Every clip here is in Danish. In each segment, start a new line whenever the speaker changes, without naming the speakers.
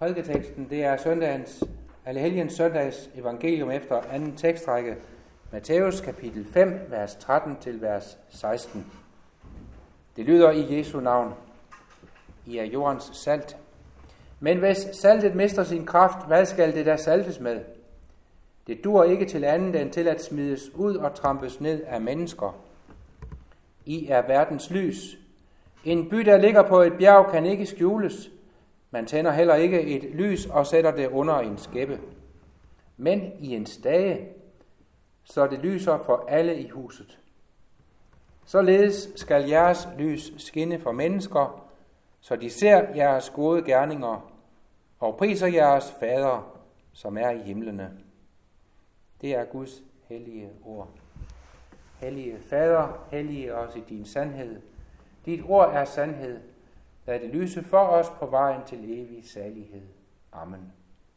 Prædiketeksten, det er Allehelgens søndags evangelium efter anden tekstrække, Matthæus kapitel 5, vers 13 til vers 16. Det lyder i Jesu navn: I er jordens salt. Men hvis saltet mister sin kraft, hvad skal det da saltes med? Det dur ikke til andet end til at smides ud og trampes ned af mennesker. I er verdens lys. En by, der ligger på et bjerg, kan ikke skjules. Man tænder heller ikke et lys og sætter det under en skæppe, men i en stage, så det lyser for alle i huset. Således skal jeres lys skinne for mennesker, så de ser jeres gode gerninger og priser jeres fader, som er i himlene. Det er Guds hellige ord. Hellige Fader, hellige os i din sandhed. Dit ord er sandhed. Lad det lyse for os på vejen til evig salighed. Amen.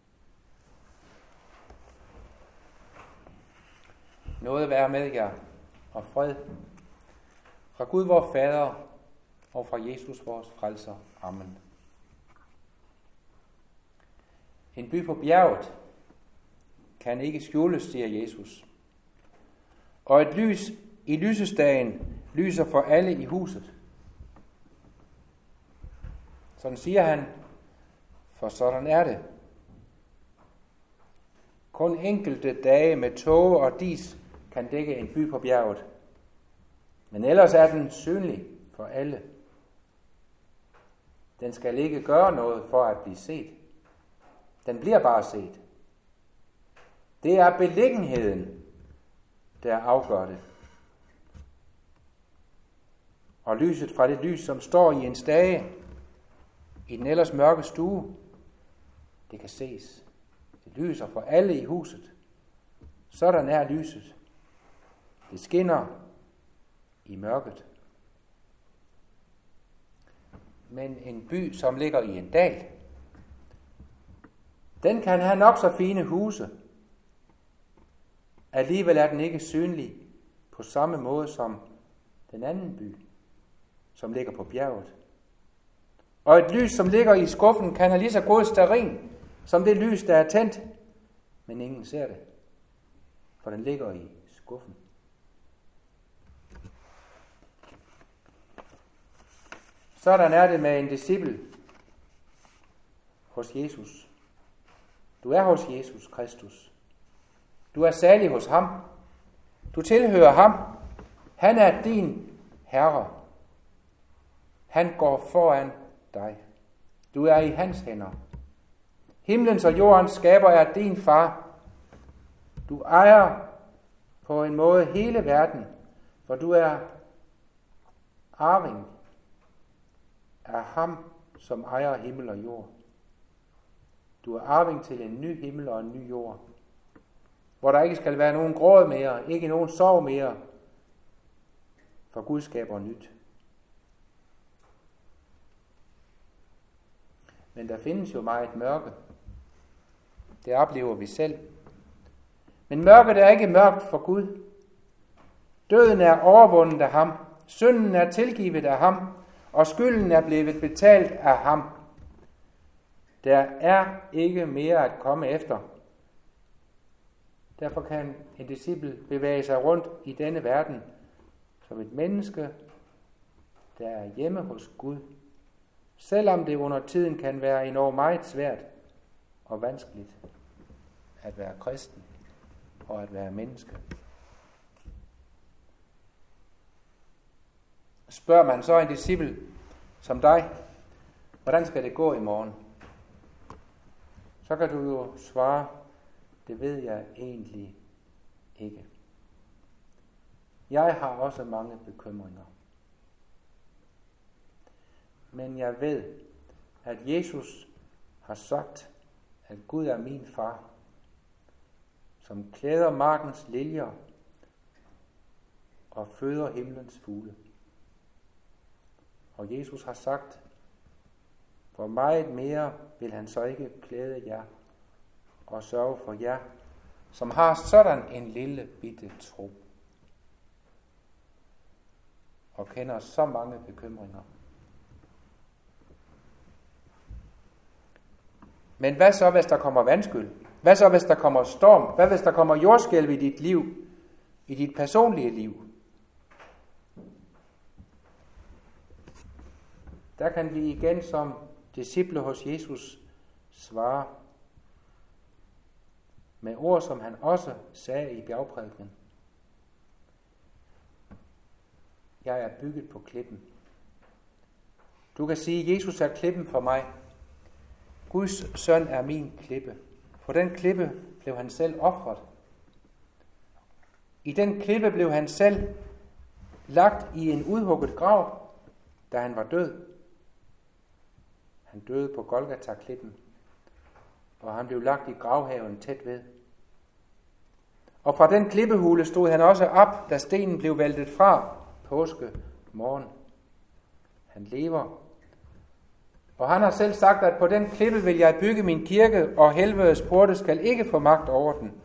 Nåde være med jer og fred fra Gud vor Fader og fra Jesus vores frelser. Amen. En by på bjerget kan ikke skjules, siger Jesus. Og et lys i lysestagen lyser for alle i huset. Sådan siger han, for sådan er det. Kun enkelte dage med tåge og dis kan dække en by på bjerget. Men ellers er den synlig for alle. Den skal ikke gøre noget for at blive set. Den bliver bare set. Det er beliggenheden, der afgør det. Og lyset fra det lys, som står i en stage, i den ellers mørke stue, det kan ses. Det lyser for alle i huset. Sådan er lyset. Det skinner i mørket. Men en by, som ligger i en dal, den kan have nok så fine huse. Alligevel er den ikke synlig på samme måde som den anden by, som ligger på bjerget. Og et lys, som ligger i skuffen, kan have lige så god stearin som det lys, der er tændt, men ingen ser det, for den ligger i skuffen. Sådan er det med en disciple hos Jesus. Du er hos Jesus Kristus. Du er salig hos ham. Du tilhører ham. Han er din Herre. Han går foran dig. Du er i hans hænder. Himlens og jordens skaber er din far. Du ejer på en måde hele verden, for du er arving af ham, som ejer himmel og jord. Du er arving til en ny himmel og en ny jord, hvor der ikke skal være nogen gråd mere, ikke nogen sorg mere, for Gud skaber nyt. Men der findes jo meget mørke. Det oplever vi selv. Men mørket er ikke mørkt for Gud. Døden er overvundet af ham. Synden er tilgivet af ham. Og skylden er blevet betalt af ham. Der er ikke mere at komme efter. Derfor kan en disciple bevæge sig rundt i denne verden som et menneske, der er hjemme hos Gud. Selvom det under tiden kan være enormt meget svært og vanskeligt at være kristen og at være menneske. Spørger man så en disciple som dig, hvordan skal det gå i morgen? Så kan du jo svare, det ved jeg egentlig ikke. Jeg har også mange bekymringer. Men jeg ved, at Jesus har sagt, at Gud er min far, som klæder markens liljer og føder himlens fugle. Og Jesus har sagt, hvor meget mere vil han så ikke klæde jer og sørge for jer, som har sådan en lille bitte tro og kender så mange bekymringer. Men hvad så, hvis der kommer vandskyld? Hvad så, hvis der kommer storm? Hvad hvis der kommer jordskælv i dit liv? I dit personlige liv? Der kan vi igen som disciple hos Jesus svare med ord, som han også sagde i bjergprædikenen. Jeg er bygget på klippen. Du kan sige, Jesus er klippen for mig. Guds søn er min klippe. På den klippe blev han selv ofret. I den klippe blev han selv lagt i en udhugget grav, da han var død. Han døde på Golgata-klippen, og han blev lagt i gravhaven tæt ved. Og fra den klippehule stod han også op, da stenen blev væltet fra påske morgen. Han lever. Og han har selv sagt, at på den klippe vil jeg bygge min kirke, og helvedes porte skal ikke få magt over den.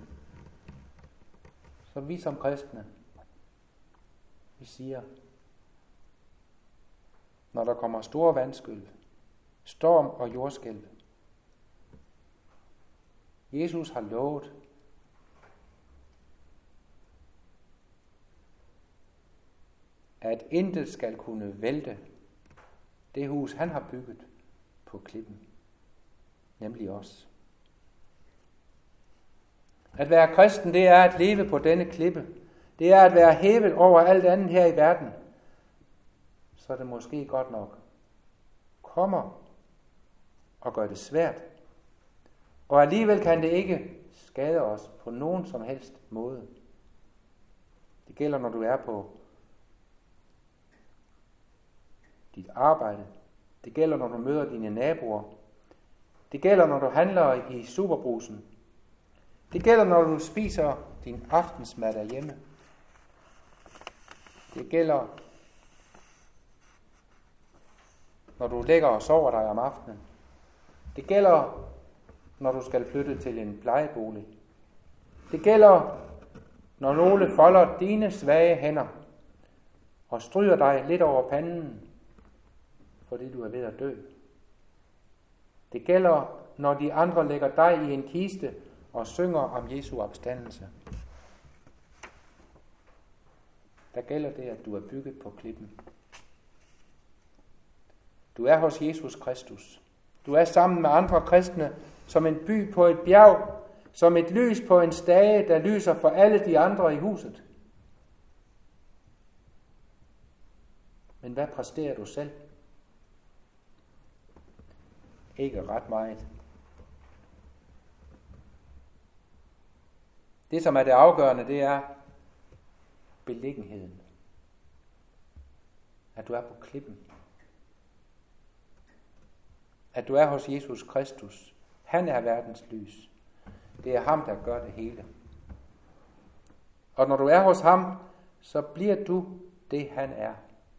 Så vi som kristne, vi siger, når der kommer store vandskyld, storm og jordskælv, Jesus har lovet, at intet skal kunne vælte det hus, han har bygget på klippen, nemlig os. At være kristen, det er at leve på denne klippe. Det er at være hævet over alt andet her i verden. Så det måske godt nok kommer og gør det svært. Og alligevel kan det ikke skade os på nogen som helst måde. Det gælder, når du er på dit arbejde. Det gælder, når du møder dine naboer. Det gælder, når du handler i Superbrusen. Det gælder, når du spiser din aftensmad derhjemme. Det gælder, når du ligger og sover dig om aftenen. Det gælder, når du skal flytte til en plejebolig. Det gælder, når nogle folder dine svage hænder og stryger dig lidt over panden, fordi du er ved at dø. Det gælder, når de andre lægger dig i en kiste og synger om Jesu opstandelse. Der gælder det, at du er bygget på klippen. Du er hos Jesus Kristus. Du er sammen med andre kristne som en by på et bjerg, som et lys på en stage, der lyser for alle de andre i huset. Men hvad præsterer du selv? Ikke ret meget. Det, som er det afgørende, det er beliggenheden. At du er på klippen. At du er hos Jesus Kristus. Han er verdens lys. Det er ham, der gør det hele. Og når du er hos ham, så bliver du det, han er.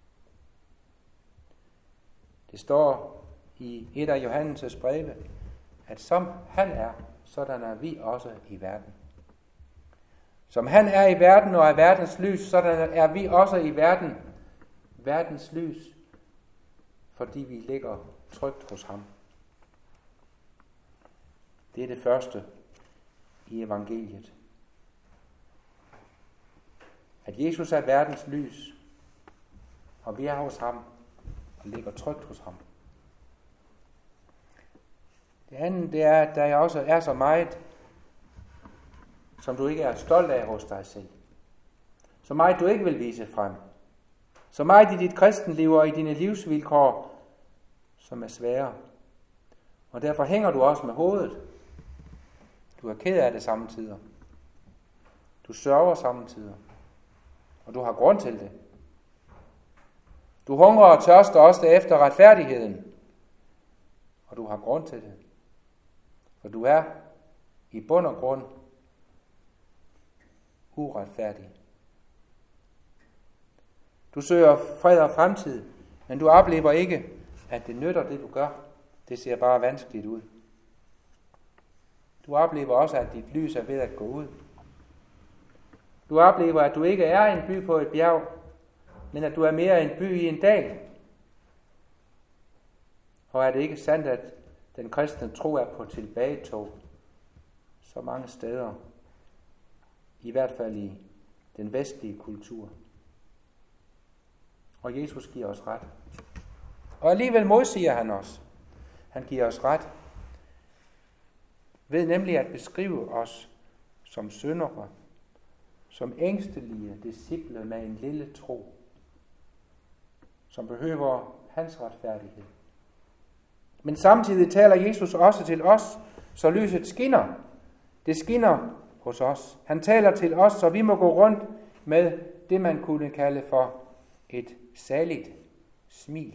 Det står i et af Johannes' breve, at som han er, sådan er vi også i verden. Som han er i verden og er verdens lys, sådan er vi også i verden verdens lys, fordi vi ligger trygt hos ham. Det er det første i evangeliet. At Jesus er verdens lys, og vi er hos ham og ligger trygt hos ham. Det andet, det er, at der også er så meget, som du ikke er stolt af hos dig selv. Så meget, du ikke vil vise frem. Så meget i dit kristenliv og i dine livsvilkår, som er svære. Og derfor hænger du også med hovedet. Du er ked af det samtidig. Du sørger samtidig. Og du har grund til det. Du hungrer og tørster også efter retfærdigheden. Og du har grund til det. For du er i bund og grund uretfærdig. Du søger fred og fremtid, men du oplever ikke, at det nytter det, du gør. Det ser bare vanskeligt ud. Du oplever også, at dit lys er ved at gå ud. Du oplever, at du ikke er en by på et bjerg, men at du er mere en by i en dal. Og er det ikke sandt, at Den kristne tro er på tilbagetog så mange steder, i hvert fald i den vestlige kultur. Og Jesus giver os ret. Og alligevel modsiger han os. Han giver os ret ved nemlig at beskrive os som syndere, som ængstelige disciple med en lille tro, som behøver hans retfærdighed. Men samtidig taler Jesus også til os, så lyset skinner. Det skinner hos os. Han taler til os, så vi må gå rundt med det, man kunne kalde for et saligt smil.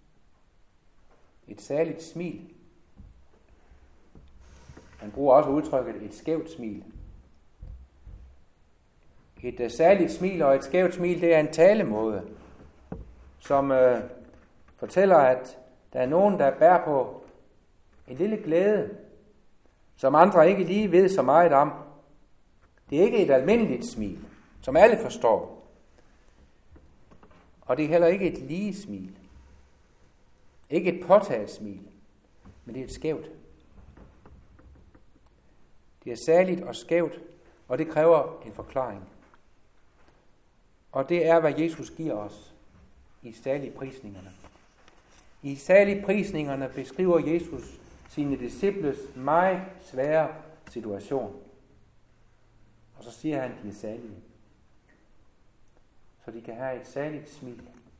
Et saligt smil. Han bruger også udtrykket et skævt smil. Et særligt smil og et skævt smil, det er en talemåde, som fortæller, at der er nogen, der bærer på en lille glæde, som andre ikke lige ved så meget om. Det er ikke et almindeligt smil, som alle forstår. Og det er heller ikke et lige smil. Ikke et påtaget smil, men det er et skævt. Det er særligt og skævt, og det kræver en forklaring. Og det er, hvad Jesus giver os i saligprisningerne. I saligprisningerne beskriver Jesus sine disciples meget svære situation. Og så siger han, at de er salige. Så de kan have et saligt smil.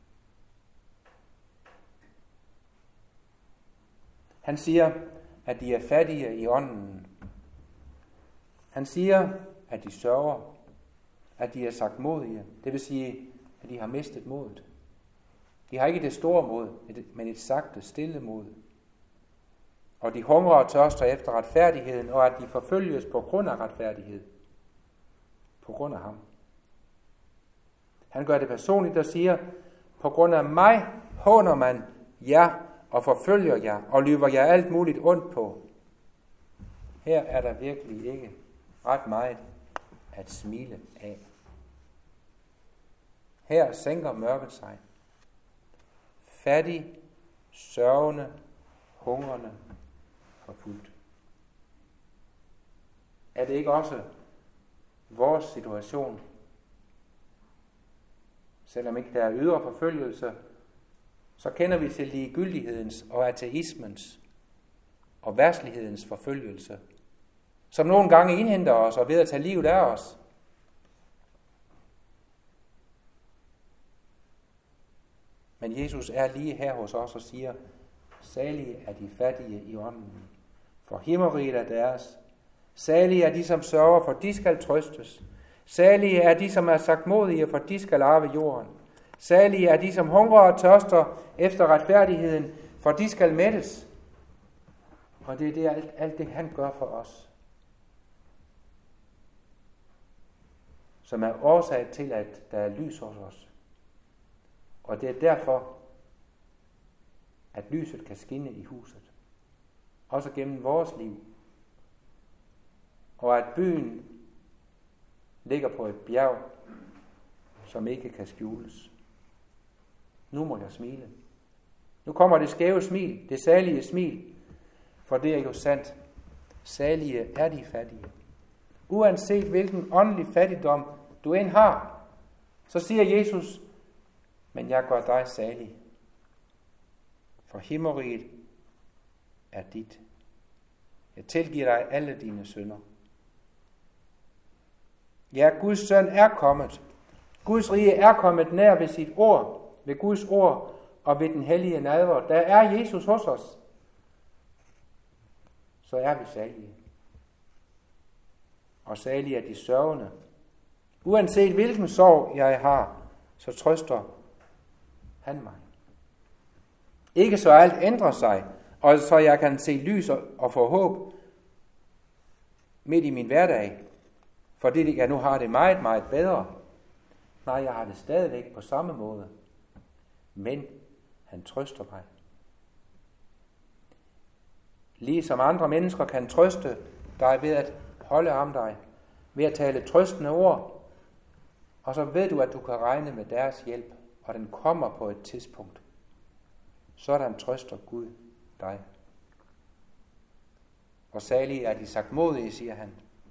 Han siger, at de er fattige i ånden. Han siger, at de sørger, at de er sagtmodige. Det vil sige, at de har mistet modet. De har ikke det store mod, men et sagte, stille mod. Og de hungrer og tørster efter retfærdigheden, og at de forfølges på grund af retfærdighed. På grund af ham. Han gør det personligt og siger, på grund af mig håner man jer og forfølger jer og lyver jer alt muligt ondt på. Her er der virkelig ikke ret meget at smile af. Her sænker mørket sig. Fattig, sørgende, hungrende, forfulgt. Er det ikke også vores situation? Selvom ikke der er ydre forfølgelse, så kender vi til ligegyldighedens og ateismens og verdslighedens forfølgelse, som nogle gange indhenter os og ved at tage livet af os. Men Jesus er lige her hos os og siger, salige er de fattige i ånden, for himmeriget er deres. Salige er de, som sørger, for de skal trøstes. Salige er de, som er sagtmodige, for de skal arve jorden. Salige er de, som hungrer og tørster efter retfærdigheden, for de skal mættes. Og det er alt det, han gør for os, som er årsag til, at der er lys hos os. Og det er derfor, at lyset kan skinne i huset. Også gennem vores liv. Og at byen ligger på et bjerg, som ikke kan skjules. Nu må jeg smile. Nu kommer det skæve smil, det salige smil, for det er jo sandt. Salige er de fattige. Uanset hvilken åndelig fattigdom du end har, så siger Jesus, men jeg gør dig salig. For himmeriget er dit. Jeg tilgiver dig alle dine synder. Ja, Guds søn er kommet. Guds rige er kommet nær ved sit ord, ved Guds ord og ved den hellige nadver. Der er Jesus hos os. Så er vi salige. Og salige er de sørgende. Uanset hvilken sorg jeg har, så trøster han mig. Ikke så alt ændrer sig, og så jeg kan se lys og få håb midt i min hverdag, fordi jeg nu har det meget, meget bedre. Nej, jeg har det stadigvæk på samme måde. Men han trøster mig. Ligesom andre mennesker kan trøste dig ved at holde om dig, ved at tale trøstende ord, og så ved du, at du kan regne med deres hjælp, og den kommer på et tidspunkt. Sådan trøster Gud dig. og salige er de sagtmodige, siger han.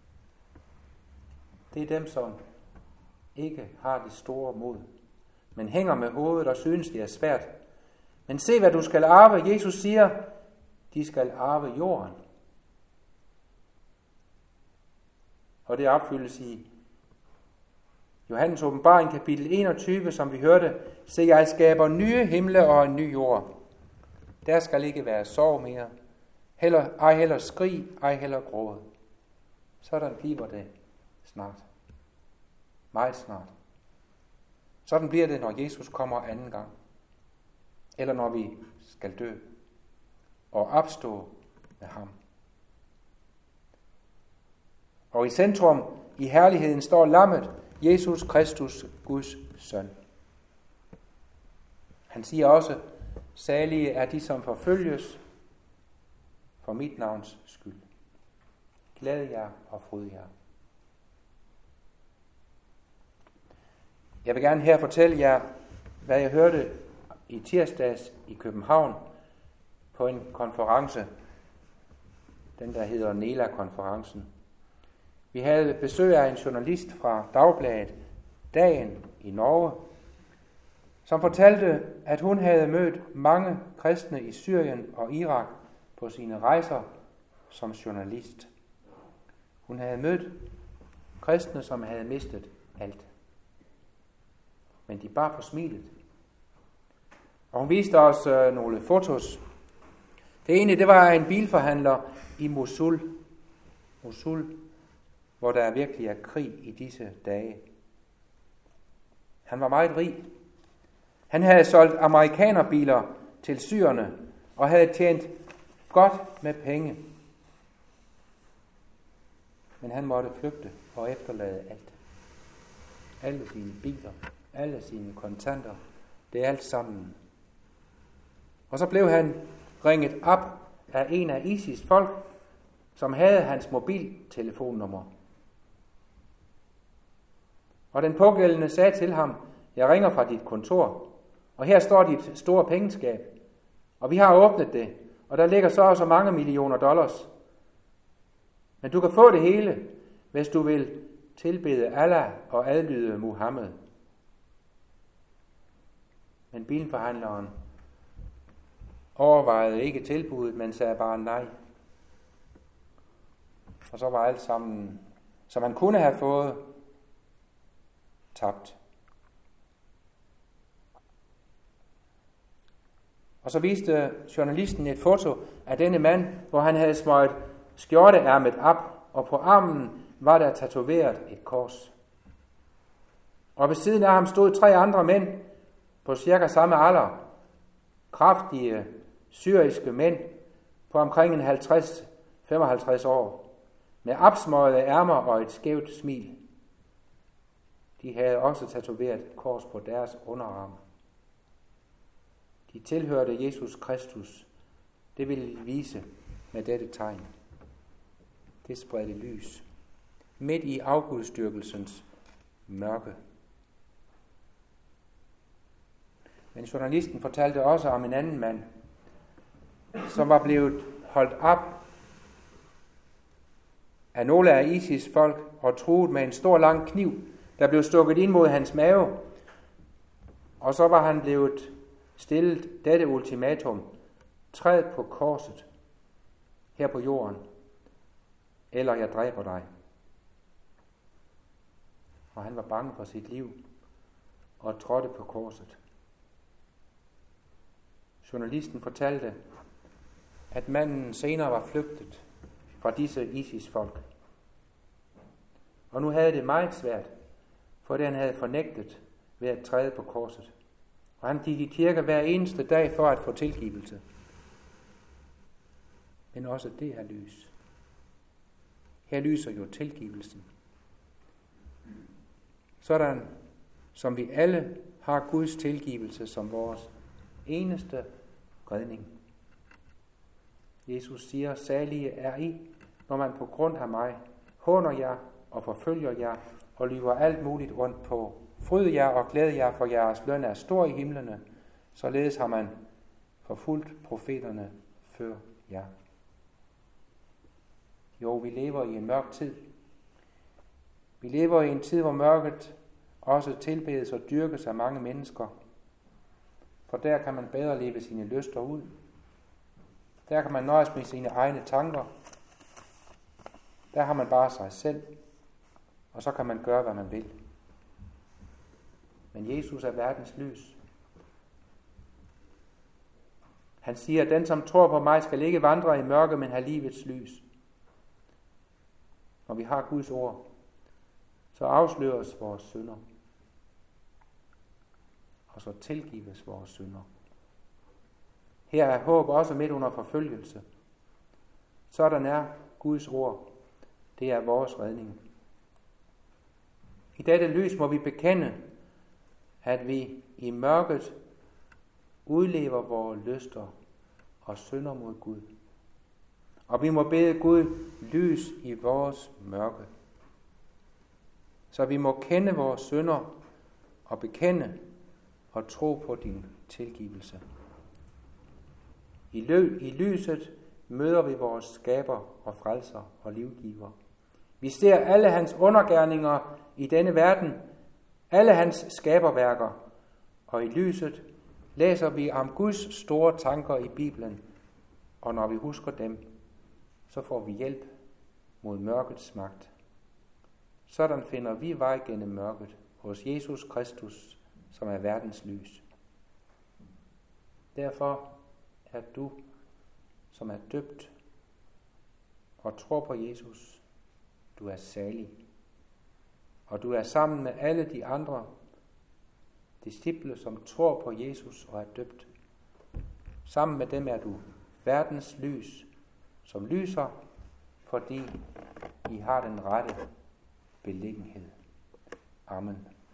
Det er dem, som ikke har det store mod, men hænger med hovedet og synes, det er svært. Men se, hvad du skal arve. Jesus siger, de skal arve jorden. Og det opfyldes i Johannes åbenbaring kapitel 21, som vi hørte. Se, jeg skaber nye himle og en ny jord. Der skal ikke være sorg mere. Ej heller skrig, ej heller gråd. Sådan bliver det snart. Meget snart. Sådan bliver det, når Jesus kommer anden gang. Eller når vi skal dø og opstå med ham. Og i centrum i herligheden står lammet, Jesus Kristus, Guds søn. Han siger også, salige er de, som forfølges for mit navns skyld. Glæd jer og fryd jer. Jeg vil gerne her fortælle jer, hvad jeg hørte i tirsdags i København på en konference, den der hedder NELA-konferencen. Vi havde besøg af en journalist fra Dagbladet Dagen i Norge, som fortalte, at hun havde mødt mange kristne i Syrien og Irak på sine rejser som journalist. Hun havde mødt kristne, som havde mistet alt. Men de bar på smilet. Og hun viste os nogle fotos. Det ene, det var en bilforhandler i Mosul. Mosul, hvor der virkelig er krig i disse dage. Han var meget rig. Han havde solgt amerikanerbiler til syrerne og havde tjent godt med penge. Men han måtte flygte og efterlade alt. Alle sine biler, alle sine kontanter, det er alt sammen. Og så blev han ringet op af en af ISIS folk, som havde hans mobiltelefonnummer. Og den pågældende sagde til ham, jeg ringer fra dit kontor, og her står dit store pengeskab, og vi har åbnet det, og der ligger så mange millioner dollars. Men du kan få det hele, hvis du vil tilbede Allah og adlyde Muhammed. Men bilforhandleren overvejede ikke tilbuddet, men sagde bare nej. Og så var alt sammen, som han kunne have fået, tabt. Og så viste journalisten et foto af denne mand, hvor han havde smøget skjorteærmet op, og på armen var der tatoveret et kors. Og ved siden af ham stod 3 andre mænd på cirka samme alder, kraftige syriske mænd på omkring 50-55 år, med opsmøgede ærmer og et skævt smil. De havde også tatoveret et kors på deres underarm. De tilhørte Jesus Kristus. Det ville vise med dette tegn. Det spredte lys midt i afgudstyrkelsens mørke. Men journalisten fortalte også om en anden mand, som var blevet holdt op af nogle af ISIS folk og truet med en stor lang kniv, der blev stukket ind mod hans mave. Og så var han blevet stillet dette ultimatum: træd på korset her på jorden, eller jeg dræber dig. Og han var bange for sit liv og trådte på korset. Journalisten fortalte, at manden senere var flygtet fra disse ISIS-folk. Og nu havde det meget svært, for det han havde fornægtet ved at træde på korset. Og han gik i kirke hver eneste dag for at få tilgivelse. Men også det er lys. Her lyser jo tilgivelsen. Sådan som vi alle har Guds tilgivelse som vores eneste redning. Jesus siger, salige er I, når man på grund af mig håner jer og forfølger jer og lyver alt muligt rundt på. Fryd jer og glæd jer, for jeres løn er stor i himlene. Således har man forfulgt profeterne før jer. Jo, vi lever i en mørk tid. Vi lever i en tid, hvor mørket også tilbedes og dyrkes af mange mennesker. For der kan man bedre leve sine lyster ud. Der kan man nøjes med sine egne tanker. Der har man bare sig selv, og så kan man gøre, hvad man vil. Men Jesus er verdens lys. Han siger, at den, som tror på mig, skal ikke vandre i mørke, men have livets lys. Når vi har Guds ord, så afsløres vores synder, og så tilgives vores synder. Her er håb også midt under forfølgelse. Sådan er Guds ord. Det er vores redning. I dette lys må vi bekende, at vi i mørket udlever vores lyster og synder mod Gud. Og vi må bede Gud lys i vores mørke. Så vi må kende vores synder og bekende og tro på din tilgivelse. I lyset møder vi vores skaber og frelser og livgiver. Vi ser alle hans undergerninger i denne verden, alle hans skaberværker, og i lyset læser vi om Guds store tanker i Bibelen, og når vi husker dem, så får vi hjælp mod mørkets magt. Sådan finder vi vej gennem mørket hos Jesus Kristus, som er verdens lys. Derfor er du, som er døbt og tror på Jesus, du er salig. Og du er sammen med alle de andre disciple, som tror på Jesus og er døbt. Sammen med dem er du verdens lys, som lyser, fordi I har den rette beliggenhed. Amen.